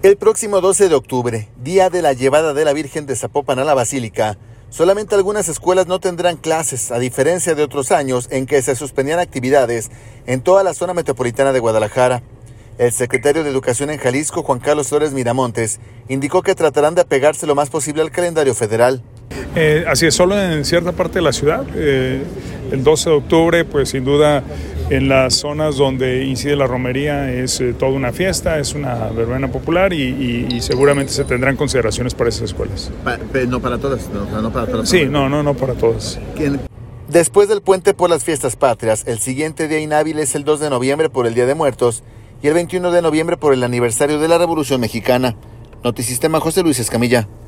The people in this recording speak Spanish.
El próximo 12 de octubre, día de la llevada de la Virgen de Zapopan a la Basílica, solamente algunas escuelas no tendrán clases, a diferencia de otros años en que se suspendían actividades en toda la zona metropolitana de Guadalajara. El secretario de Educación en Jalisco, Juan Carlos Flores Miramontes, indicó que tratarán de apegarse lo más posible al calendario federal. Así es, solo en cierta parte de la ciudad. El 12 de octubre, pues sin duda, en las zonas donde incide la romería es toda una fiesta, es una verbena popular y seguramente se tendrán consideraciones para esas escuelas. No para todas, no para todas. Sí, no para todas. Después del puente por las fiestas patrias, el siguiente día inhábil es el 2 de noviembre por el Día de Muertos y el 21 de noviembre por el aniversario de la Revolución Mexicana. Notisistema, José Luis Escamilla.